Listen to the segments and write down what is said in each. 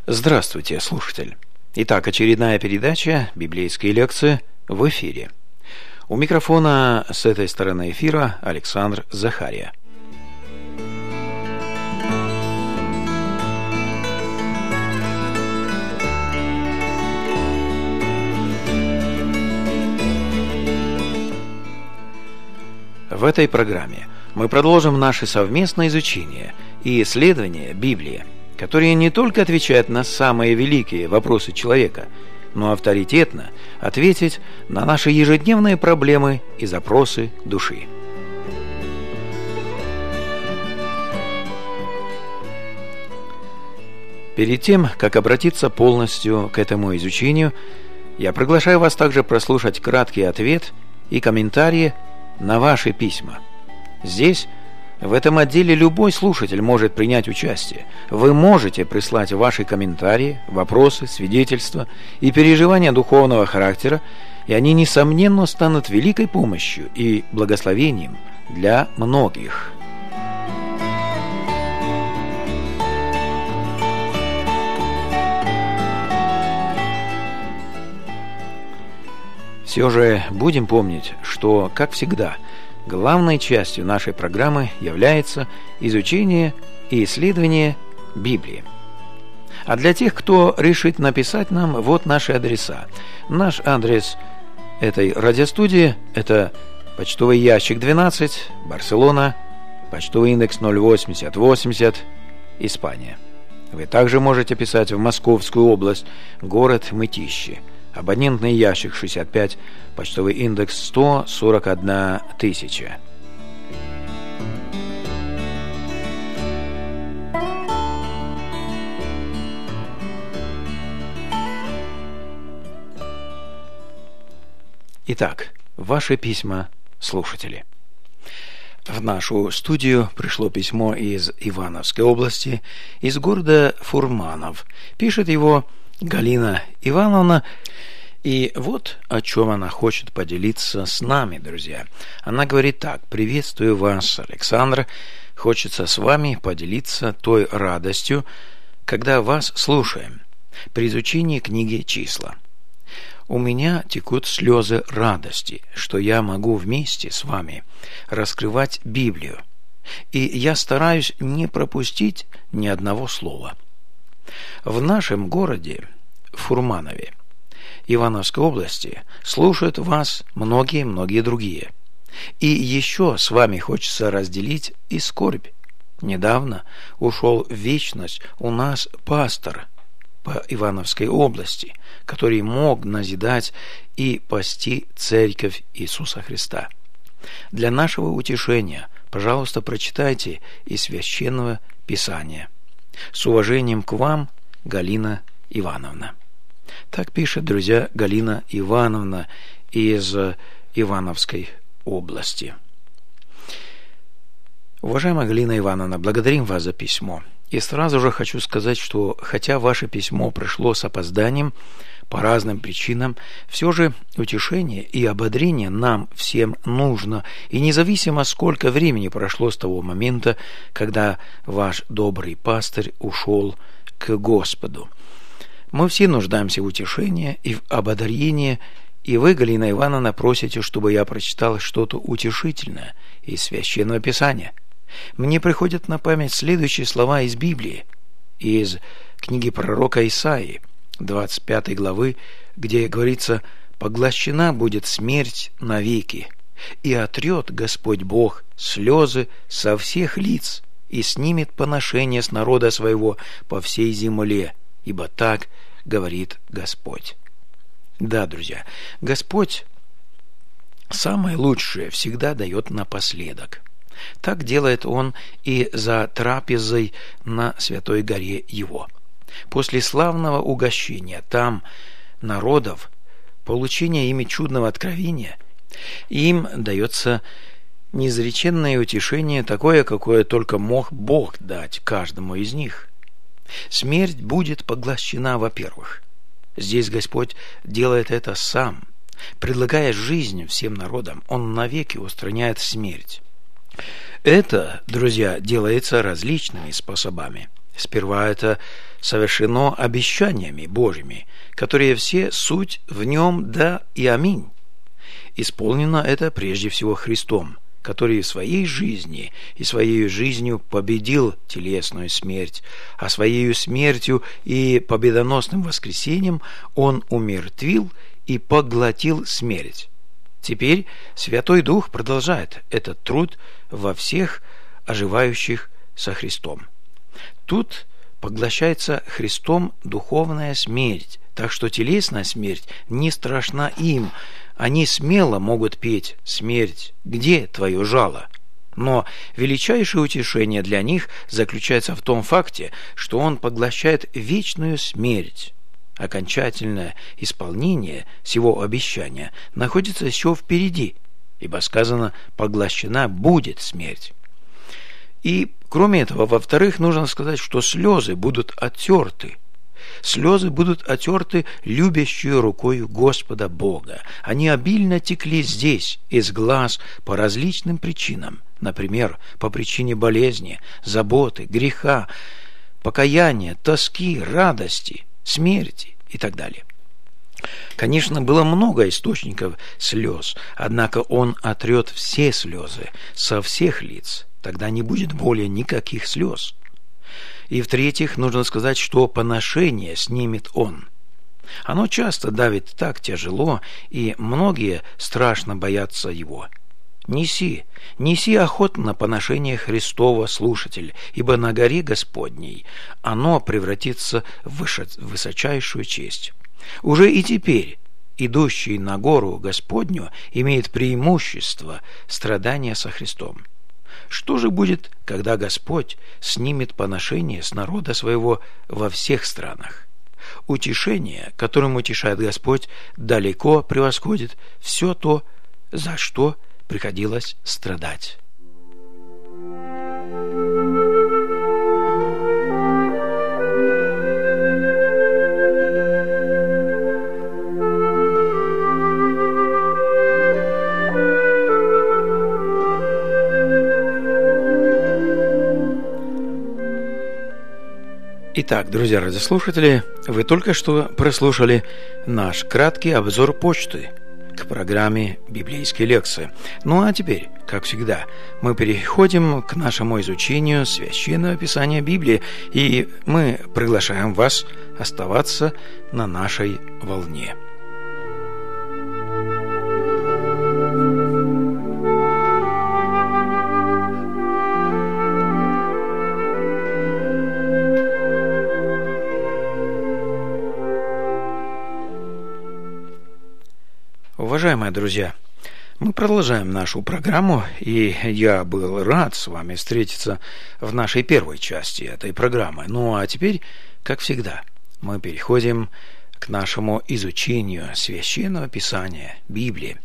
Здравствуйте, слушатель! Итак, очередная передача «Библейские лекции» в эфире. У микрофона с этой стороны эфира Александр Захария. В этой программе мы продолжим наше совместное изучение и исследование Библии, которые не только отвечают на самые великие вопросы человека, но авторитетно ответить на наши ежедневные проблемы и запросы души. Перед тем, как обратиться полностью к этому изучению, я приглашаю вас также прослушать краткий ответ и комментарии на ваши письма. Здесь, в этом отделе, любой слушатель может принять участие. Вы можете прислать ваши комментарии, вопросы, свидетельства и переживания духовного характера, и они, несомненно, станут великой помощью и благословением для многих. Все же будем помнить, что, как всегда, главной частью нашей программы является изучение и исследование Библии. А для тех, кто решит написать нам, вот наши адреса. Наш адрес этой радиостудии – это почтовый ящик 12, Барселона, почтовый индекс 08080, Испания. Вы также можете писать в Московскую область, город Мытищи. Абонентный ящик 65, почтовый индекс 141 тысяча. Итак, ваши письма, слушатели. В нашу студию пришло письмо из Ивановской области, из города Фурманов. Пишет его Галина Ивановна, и вот о чем она хочет поделиться с нами, друзья. Она говорит так: «Приветствую вас, Александр. Хочется с вами поделиться той радостью, когда вас слушаем при изучении книги «Числа». У меня текут слезы радости, что я могу вместе с вами раскрывать Библию, и я стараюсь не пропустить ни одного слова». В нашем городе, Фурманове, Ивановской области, слушают вас многие другие. И еще с вами хочется разделить и скорбь. Недавно ушел в вечность у нас пастор по Ивановской области, который мог назидать и пасти церковь Иисуса Христа. Для нашего утешения, пожалуйста, прочитайте из Священного Писания. С уважением к вам, Галина Ивановна. Так пишет, друзья, Галина Ивановна из Ивановской области. Уважаемая Галина Ивановна, благодарим вас за письмо. И сразу же хочу сказать, что хотя ваше письмо пришло с опозданием по разным причинам, все же утешение и ободрение нам всем нужно, и независимо, сколько времени прошло с того момента, когда ваш добрый пастырь ушел к Господу. Мы все нуждаемся в утешении и в ободрении, и вы, Галина Ивановна, просите, чтобы я прочитал что-то утешительное из Священного Писания. Мне приходят на память следующие слова из Библии, из книги пророка Исаии, 25 главы, где говорится: «Поглощена будет смерть навеки, и отрет Господь Бог слезы со всех лиц, и снимет поношение с народа своего по всей земле, ибо так говорит Господь». Да, друзья, Господь самое лучшее всегда дает напоследок. Так делает Он и за трапезой на Святой горе Его. После славного угощения там народов, получения ими чудного откровения, им дается неизреченное утешение, такое, какое только мог Бог дать каждому из них. Смерть будет поглощена, во-первых. Здесь Господь делает это сам. Предлагая жизнь всем народам, Он навеки устраняет смерть. Это, друзья, делается различными способами. Сперва это совершено обещаниями Божьими, которые все суть в нем да и аминь. Исполнено это прежде всего Христом, который в своей жизни и своей жизнью победил телесную смерть, а своей смертью и победоносным воскресением Он умертвил и поглотил смерть. Теперь Святой Дух продолжает этот труд во всех оживающих со Христом. Тут поглощается Христом духовная смерть, так что телесная смерть не страшна им. Они смело могут петь «Смерть, где твое жало?». Но величайшее утешение для них заключается в том факте, что он поглощает вечную смерть. Окончательное исполнение сего обещания находится еще впереди, ибо сказано «поглощена будет смерть». И, кроме этого, во-вторых, нужно сказать, что слезы будут оттерты. Слезы будут оттерты любящей рукою Господа Бога. Они обильно текли здесь, из глаз, по различным причинам. Например, по причине болезни, заботы, греха, покаяния, тоски, радости, смерти и так далее. Конечно, было много источников слез, однако он отрет все слезы со всех лиц. Тогда не будет более никаких слез. И в-третьих, нужно сказать, что поношение снимет он. Оно часто давит так тяжело, и многие страшно боятся его. Неси охотно поношение Христово, слушатель, ибо на горе Господней оно превратится в высочайшую честь. Уже и теперь идущий на гору Господню имеет преимущество страдания со Христом. Что же будет, когда Господь снимет поношение с народа своего во всех странах? Утешение, которым утешает Господь, далеко превосходит все то, за что приходилось страдать. Итак, друзья радиослушатели, вы только что прослушали наш краткий обзор почты к программе «Библейские лекции». Ну а теперь, как всегда, мы переходим к нашему изучению Священного Писания Библии, и мы приглашаем вас оставаться на нашей волне. Уважаемые друзья, мы продолжаем нашу программу, и я был рад с вами встретиться в нашей первой части этой программы. Ну а теперь, как всегда, мы переходим к нашему изучению Священного Писания, Библии,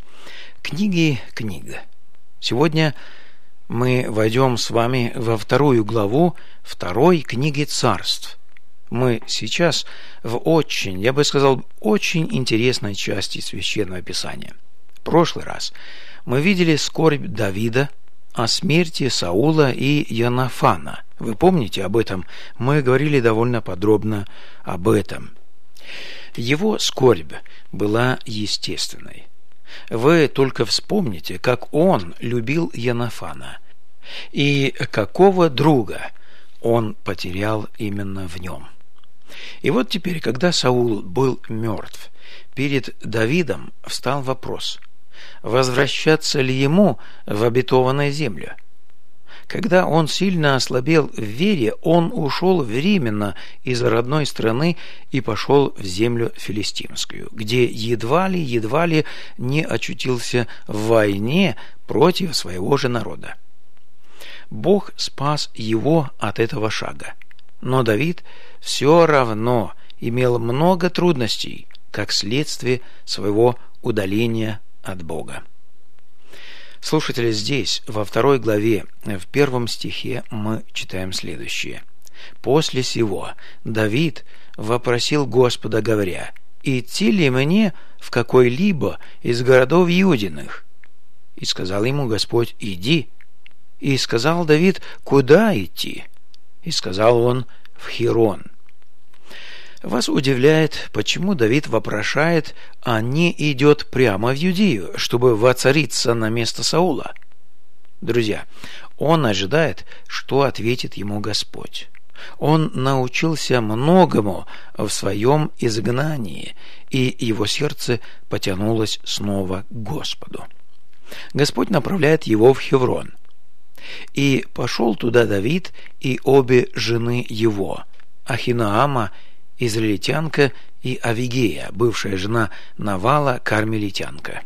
книга. Сегодня мы войдем с вами во 2 главу 2 книги Царств. Мы сейчас в очень интересной части Священного Писания. В прошлый раз мы видели скорбь Давида о смерти Саула и Йонафана. Вы помните об этом? Мы говорили довольно подробно об этом. Его скорбь была естественной. Вы только вспомните, как он любил Йонафана и какого друга он потерял именно в нем. И вот теперь, когда Саул был мертв, перед Давидом встал вопрос, возвращаться ли ему в обетованную землю. Когда он сильно ослабел в вере, он ушел временно из родной страны и пошел в землю филистимскую, где едва ли не очутился в войне против своего же народа. Бог спас его от этого шага. Но Давид все равно имел много трудностей, как следствие своего удаления от Бога. Слушатели, здесь, во 2 главе, в 1 стихе мы читаем следующее. «После сего Давид вопросил Господа, говоря, идти ли мне в какой-либо из городов Иудиных? И сказал ему Господь, иди. И сказал Давид, куда идти? И сказал он, в Хеврон. Вас удивляет, почему Давид вопрошает, а не идет прямо в Иудею, чтобы воцариться на место Саула? Друзья, он ожидает, что ответит ему Господь. Он научился многому в своем изгнании, и его сердце потянулось снова к Господу. Господь направляет его в Хеврон. И пошел туда Давид и обе жены его, Ахиноама, израильтянка, и Авигея, бывшая жена Навала, кармелитянка.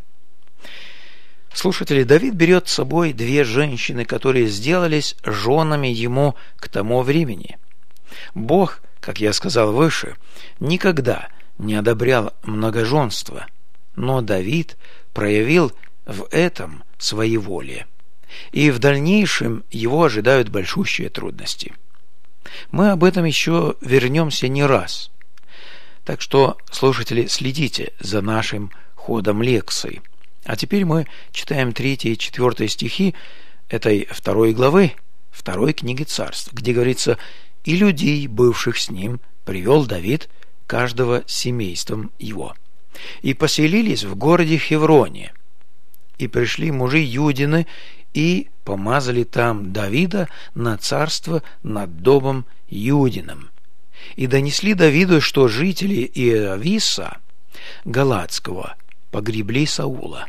Слушатели, Давид берет с собой две женщины, которые сделались женами ему к тому времени. Бог, как я сказал выше, никогда не одобрял многоженство, но Давид проявил в этом своеволие, и в дальнейшем его ожидают большущие трудности. Мы об этом еще вернемся не раз. Так что, слушатели, следите за нашим ходом лекций. А теперь мы читаем 3 и 4 стихи этой 2 главы 2 книги Царств, где говорится: «И людей, бывших с ним, привел Давид, каждого семейством его. И поселились в городе Хевроне. И пришли мужи Юдины, и помазали там Давида на царство над домом Юдиным. И донесли Давиду, что жители Иависа Галаадского погребли Саула».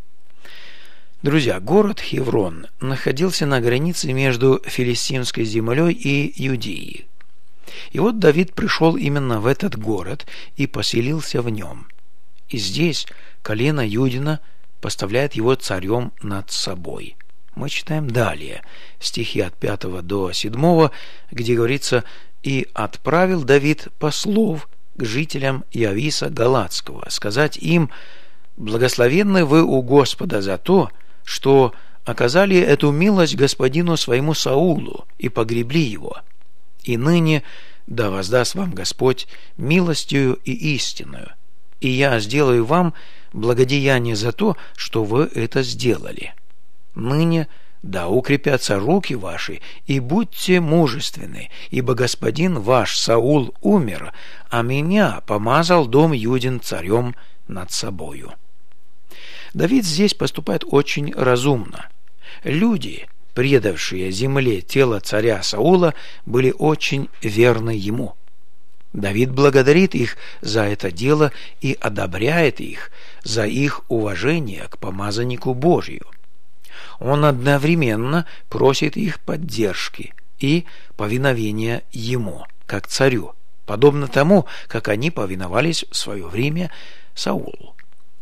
Друзья, город Хеврон находился на границе между филистимской землей и Иудеей. И вот Давид пришел именно в этот город и поселился в нем. И здесь колено Юдина поставляет его царем над собой. Мы читаем далее, стихи от 5 до 7, где говорится: «И отправил Давид послов к жителям Иависа Галаадского, сказать им: благословенны вы у Господа за то, что оказали эту милость господину своему Саулу и погребли его. И ныне да воздаст вам Господь милостью и истинную, и я сделаю вам благодеяние за то, что вы это сделали. Ныне да укрепятся руки ваши, и будьте мужественны, ибо господин ваш Саул умер, а меня помазал дом Юдин царем над собою». Давид здесь поступает очень разумно. Люди, предавшие земле тело царя Саула, были очень верны ему. Давид благодарит их за это дело и одобряет их за их уважение к помазаннику Божию. Он одновременно просит их поддержки и повиновения ему, как царю, подобно тому, как они повиновались в свое время Саулу.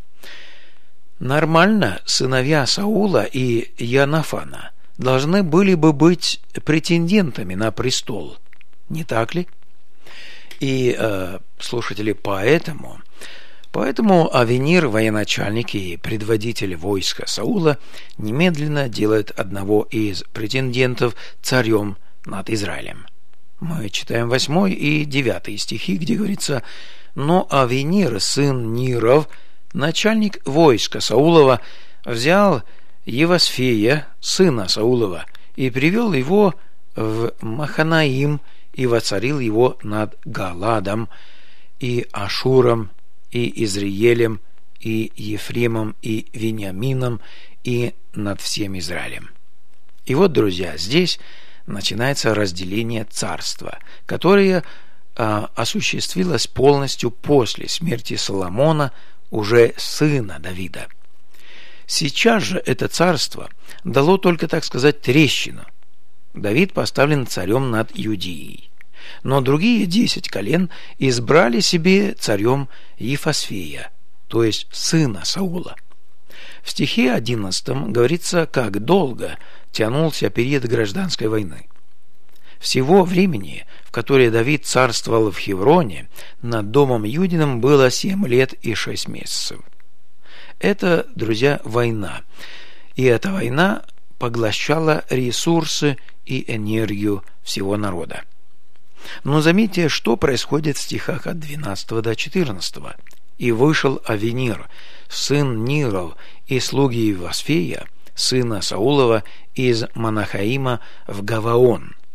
Нормально сыновья Саула и Йонафана должны были бы быть претендентами на престол, не так ли? И, слушатели, поэтому Авенир, военачальник и предводитель войска Саула, немедленно делает одного из претендентов царем над Израилем. Мы читаем 8 и 9 стихи, где говорится: «Но Авенир, сын Ниров, начальник войска Саулова, взял Евасфея, сына Саулова, и привел его в Маханаим, и воцарил его над Галадом, и Ашуром, и Израилем, и Ефремом, и Вениамином, и над всем Израилем». И вот, друзья, здесь начинается разделение царства, которое осуществилось полностью после смерти Соломона, уже сына Давида. Сейчас же это царство дало только, так сказать, трещину. Давид поставлен царем над Иудеей, но другие 10 колен избрали себе царем Евасфея, то есть сына Саула. В стихе 11 говорится, как долго тянулся период гражданской войны. Всего времени, в которое Давид царствовал в Хевроне, над домом Юдиным было 7 лет и 6 месяцев. Это, друзья, война. И эта война поглощала ресурсы и энергию всего народа. Но заметьте, что происходит в стихах от 12 до 14. «И вышел Авенир, сын Ниров, и слуги Евасфея, сына Саулова, из Манахаима в Гаваон.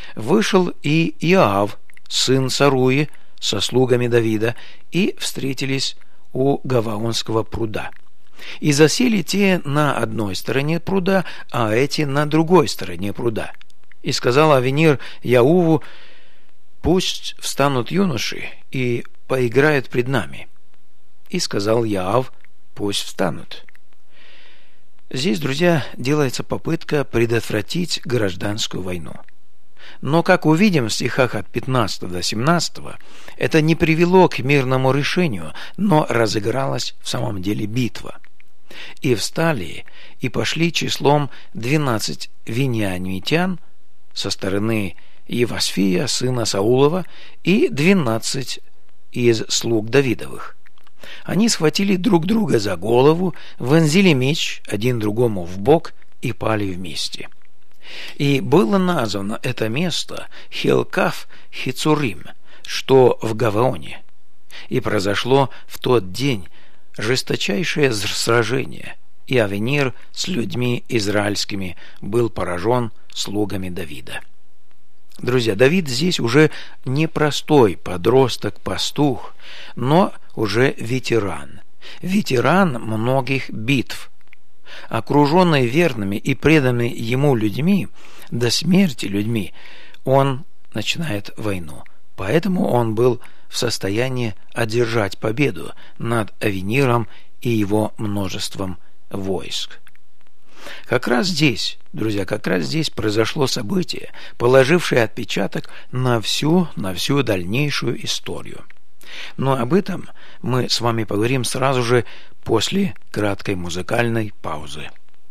вышел и Иоав, сын Саруи, со слугами Давида, и встретились у Гаваонского пруда. И засели те на одной стороне пруда, а эти на другой стороне пруда. И сказал Авенир Яуву: «Пусть встанут юноши и поиграют пред нами». И сказал Яав: «Пусть встанут». Здесь, друзья, делается попытка предотвратить гражданскую войну. Но, как увидим в стихах от 15 до 17, это не привело к мирному решению, но разыгралась в самом деле битва. «И встали, и пошли числом 12 вениамитян со стороны Евасфия, сына Саулова, и 12 из слуг Давидовых. Они схватили друг друга за голову, вонзили меч один другому в бок и пали вместе. И было названо это место Хелкаф Хицурим, что в Гаваоне. И произошло в тот день жесточайшее сражение, и Авенир с людьми израильскими был поражен слугами Давида». Друзья, Давид здесь уже не простой подросток-пастух, но уже ветеран. Ветеран многих битв. Окруженный верными и преданными ему людьми, до смерти людьми, он начинает войну. Поэтому он был в состоянии одержать победу над Авениром и его множеством войск. Как раз здесь, друзья, произошло событие, положившее отпечаток на всю дальнейшую историю. Но об этом мы с вами поговорим сразу же после краткой музыкальной паузы.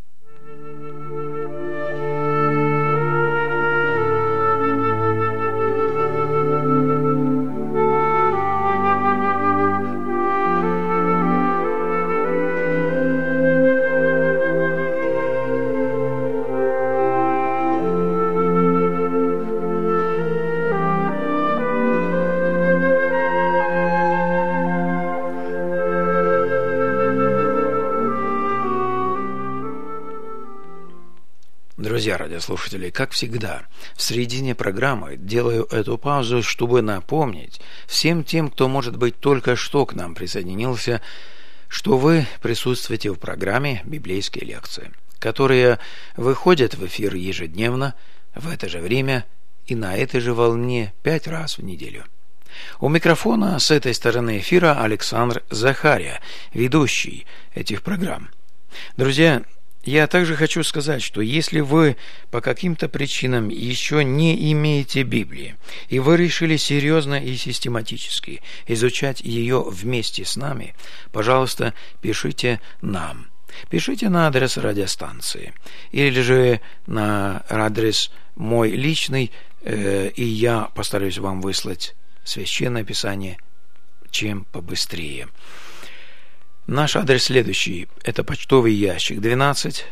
Друзья радиослушатели, как всегда, в середине программы делаю эту паузу, чтобы напомнить всем тем, кто, может быть, только что к нам присоединился, что вы присутствуете в программе «Библейские лекции», которые выходят в эфир ежедневно, в это же время и на этой же волне 5 раз в неделю. У микрофона с этой стороны эфира Александр Захария, ведущий этих программ. Друзья, я также хочу сказать, что если вы по каким-то причинам еще не имеете Библии, и вы решили серьезно и систематически изучать ее вместе с нами, пожалуйста, пишите нам. Пишите на адрес радиостанции, или же на адрес мой личный, и я постараюсь вам выслать Священное Писание чем побыстрее. Наш адрес следующий. Это почтовый ящик 12,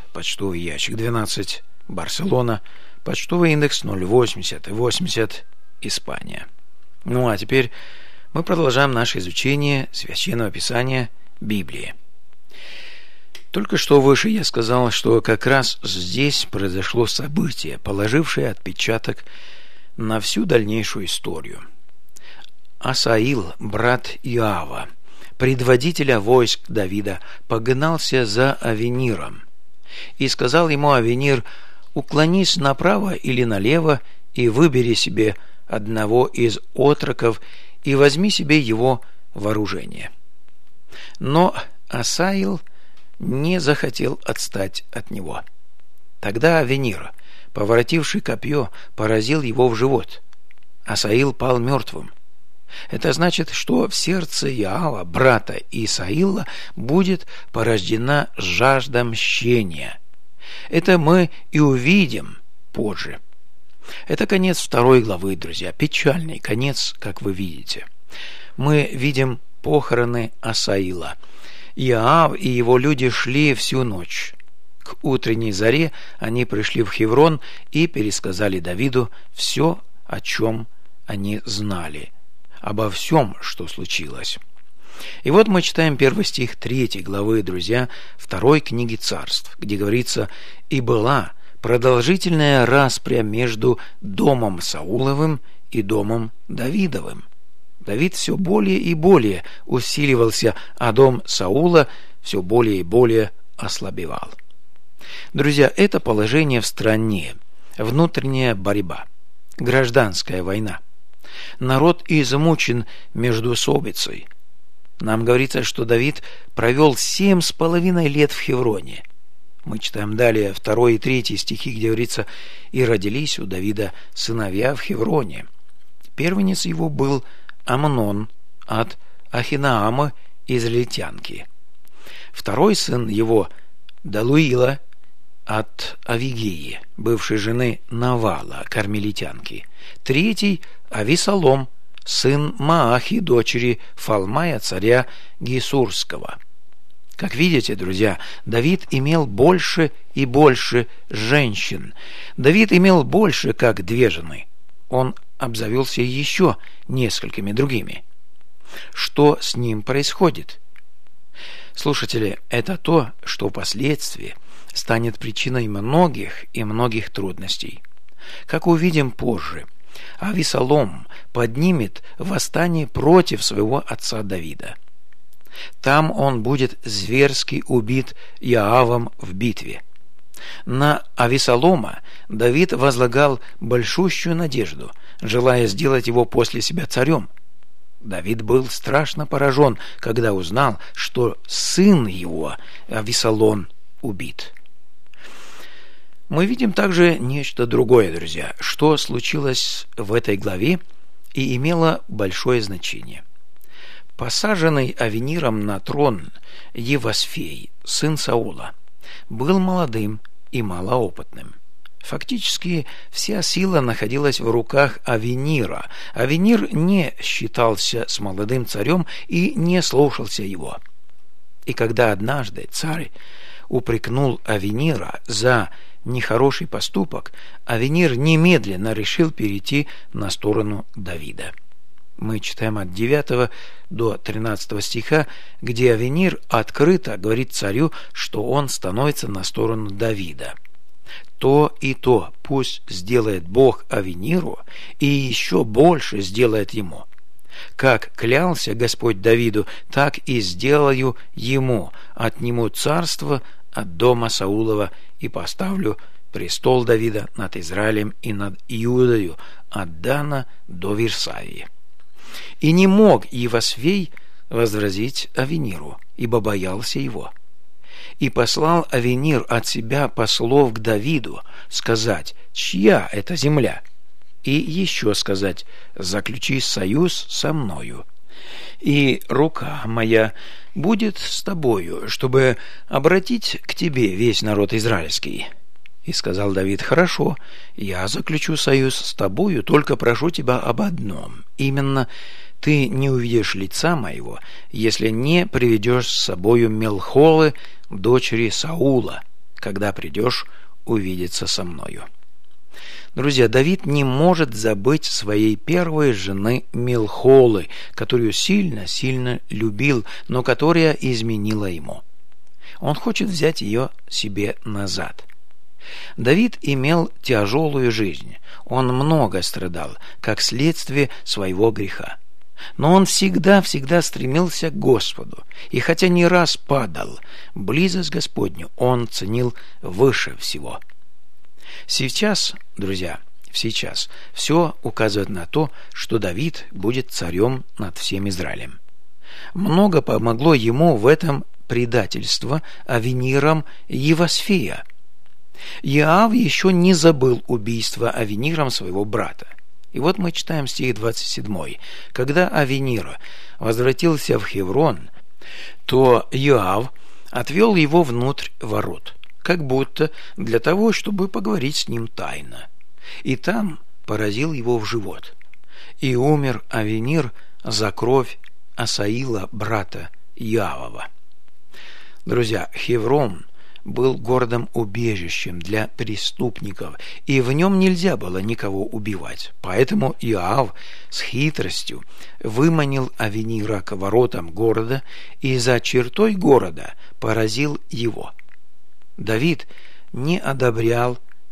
Барселона, почтовый индекс 08080, Испания. Ну а теперь мы продолжаем наше изучение Священного Писания Библии. Только что выше я сказал, что как раз здесь произошло событие, положившее отпечаток на всю дальнейшую историю. Асаил, брат Иоава, предводителя войск Давида, погнался за Авениром. И сказал ему Авенир: «Уклонись направо или налево и выбери себе одного из отроков и возьми себе его вооружение». Но Асаил не захотел отстать от него. Тогда Авенир, поворотивший копье, поразил его в живот. Асаил пал мертвым. Это значит, что в сердце Иоава, брата Исаила, будет порождена жажда мщения. Это мы и увидим позже. Это конец 2 главы, друзья, печальный конец, как вы видите. Мы видим похороны Асаила. Иоав и его люди шли всю ночь. К утренней заре они пришли в Хеврон и пересказали Давиду все, о чем они знали, обо всем, что случилось. И вот мы читаем 1 стих 3 главы, друзья, 2 книги Царств, где говорится: «И была продолжительная распря между домом Сауловым и домом Давидовым. Давид все более и более усиливался, а дом Саула все более и более ослабевал. Друзья, это положение в стране, внутренняя борьба, гражданская война. Народ измучен междоусобицей. Нам говорится, что Давид провел 7,5 лет в Хевроне. Мы читаем далее 2 и 3 стихи, где говорится: «И родились у Давида сыновья в Хевроне. Первенец его был Амнон от Ахинаама израильтянки. Второй сын его Далуила от Авигеи, бывшей жены Навала, кармелитянки. Третий Ависалом, сын Маахи, дочери Фалмая, царя Гесурского». Как видите, друзья, Давид имел больше и больше женщин. Давид имел больше, как 2 жены. Он обзавелся еще несколькими другими. Что с ним происходит? Слушатели, это то, что впоследствии станет причиной многих и многих трудностей. Как увидим позже, Ависалом поднимет восстание против своего отца Давида. Там он будет зверски убит Иоавом в битве. На Ависалома Давид возлагал большущую надежду, желая сделать его после себя царем. Давид был страшно поражен, когда узнал, что сын его, Ависалом, убит. Мы видим также нечто другое, друзья, что случилось в этой главе и имело большое значение. Посаженный Авениром на трон Евасфей, сын Саула, был молодым и малоопытным. Фактически вся сила находилась в руках Авенира. Авенир не считался с молодым царем и не слушался его. И когда однажды царь упрекнул Авенира за нехороший поступок, Авенир немедленно решил перейти на сторону Давида. Мы читаем от 9 до 13 стиха, где Авенир открыто говорит царю, что он становится на сторону Давида. То и то пусть сделает Бог Авениру, и еще больше сделает ему. Как клялся Господь Давиду, так и сделаю ему, отниму царство от дома Саулова и поставлю престол Давида над Израилем и над Иудою от Дана до Вирсавии. И не мог Евасфей возразить Авениру, ибо боялся его. И послал Авенир от себя послов к Давиду сказать: «Чья это земля?» И еще сказать: «Заключи союз со мною, и рука моя будет с тобою, чтобы обратить к тебе весь народ израильский». И сказал Давид: «Хорошо, я заключу союз с тобою, только прошу тебя об одном, именно ты не увидишь лица моего, если не приведешь с собою Мелхолы, дочери Саула, когда придешь увидеться со мною». Друзья, Давид не может забыть своей первой жены Мелхолы, которую сильно любил, но которая изменила ему. Он хочет взять ее себе назад. Давид имел тяжелую жизнь, он много страдал, как следствие своего греха. Но он всегда стремился к Господу, и хотя не раз падал, близость Господню он ценил выше всего. Сейчас, друзья, все указывает на то, что Давид будет царем над всем Израилем. Много помогло ему в этом предательство Авениром Евасфея. Иоав еще не забыл убийство Авениром своего брата. И вот мы читаем стих 27. «Когда Авенир возвратился в Хеврон, то Иоав отвел его внутрь ворот, как будто для того, чтобы поговорить с ним тайно. И там поразил его в живот. И умер Авенир за кровь Асаила, брата Иоавова». Друзья, Хеврон был городом-убежищем для преступников, и в нем нельзя было никого убивать. Поэтому Иоав с хитростью выманил Авенира к воротам города и за чертой города поразил его. Давид не одобрял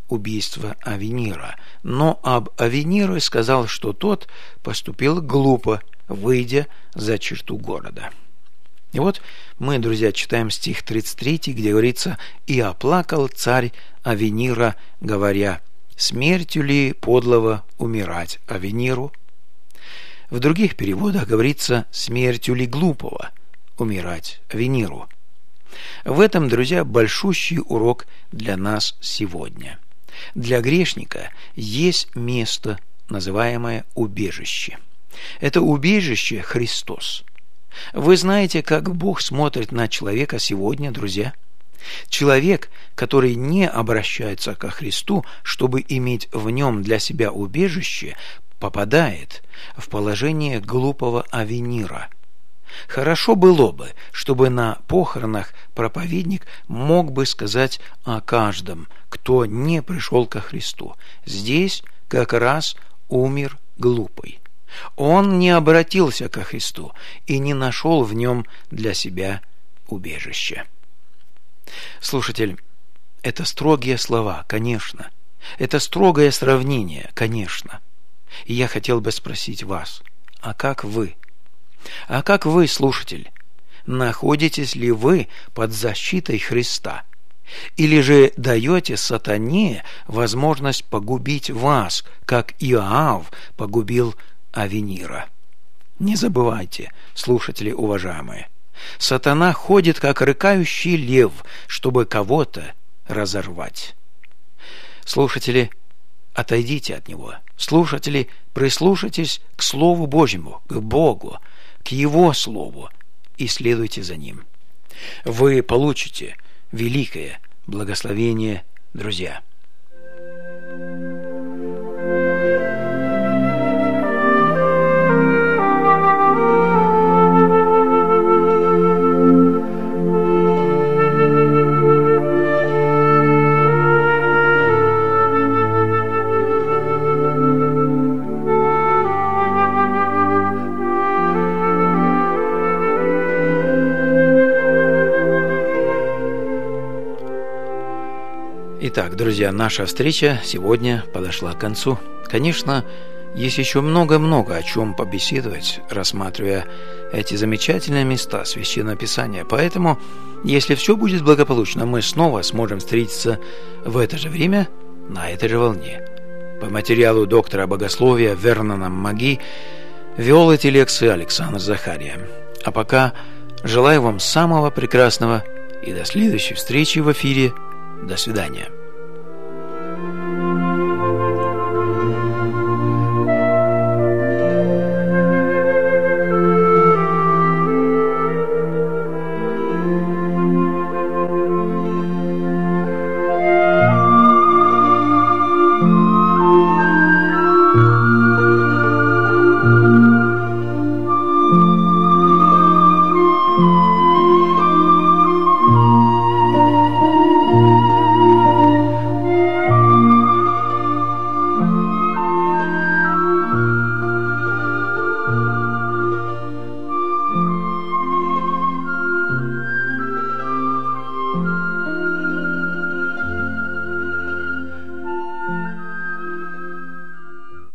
убийства Авенира, но об Авенире сказал, что тот поступил глупо, выйдя за черту города. И вот мы, друзья, читаем стих 33, где говорится: «И оплакал царь Авенира, говоря: смертью ли подлого умирать Авениру?» В других переводах говорится: смертью ли глупого умирать Авениру. В этом, друзья, большущий урок для нас сегодня. Для грешника есть место, называемое убежище. Это убежище Христос. Вы знаете, как Бог смотрит на человека сегодня, друзья? Человек, который не обращается ко Христу, чтобы иметь в нем для себя убежище, попадает в положение глупого Авенира. Хорошо было бы, чтобы на похоронах проповедник мог бы сказать о каждом, кто не пришел ко Христу: здесь как раз умер глупый. Он не обратился ко Христу и не нашел в нем для себя убежище. Слушатель, это строгие слова, конечно. Это строгое сравнение, конечно. И я хотел бы спросить вас: а как вы? А как вы, слушатель? Находитесь ли вы под защитой Христа? Или же даете сатане возможность погубить вас, как Иоав погубил Авенира? Не забывайте, слушатели уважаемые, сатана ходит, как рыкающий лев, чтобы кого-то разорвать. Слушатели, отойдите от него. Слушатели, прислушайтесь к Слову Божьему, к Богу, к Его Слову, и следуйте за Ним. Вы получите великое благословение, друзья. Итак, друзья, наша встреча сегодня подошла к концу. Конечно, есть еще много-много о чем побеседовать, рассматривая эти замечательные места Священного Писания. Поэтому, если все будет благополучно, мы снова сможем встретиться в это же время на этой же волне. По материалу доктора богословия Вернона Маги вел эти лекции Александр Захария. А пока желаю вам самого прекрасного и до следующей встречи в эфире. До свидания.